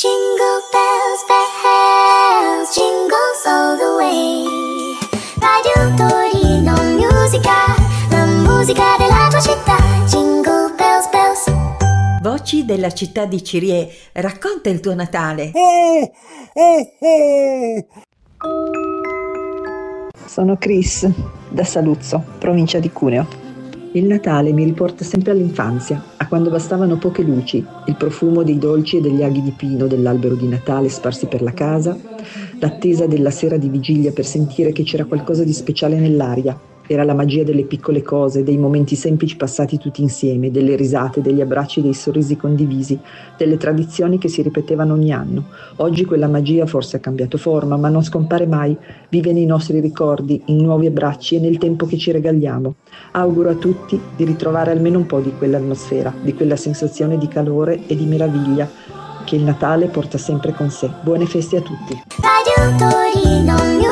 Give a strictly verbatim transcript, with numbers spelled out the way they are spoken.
Jingle bells, bells, jingles all the way. Radio Torino, musica, la musica della tua città. Jingle bells, bells. Voci della città di Cirié, racconta il tuo Natale. Oh, oh, oh. Sono Chris, da Saluzzo, provincia di Cuneo. Il Natale mi riporta sempre all'infanzia, a quando bastavano poche luci, il profumo dei dolci e degli aghi di pino dell'albero di Natale sparsi per la casa, l'attesa della sera di vigilia per sentire che c'era qualcosa di speciale nell'aria. Era la magia delle piccole cose, dei momenti semplici passati tutti insieme, delle risate, degli abbracci, dei sorrisi condivisi, delle tradizioni che si ripetevano ogni anno. Oggi quella magia forse ha cambiato forma, ma non scompare mai, vive nei nostri ricordi, in nuovi abbracci e nel tempo che ci regaliamo. Auguro a tutti di ritrovare almeno un po' di quell'atmosfera, di quella sensazione di calore e di meraviglia che il Natale porta sempre con sé. Buone feste a tutti. Radio Torino.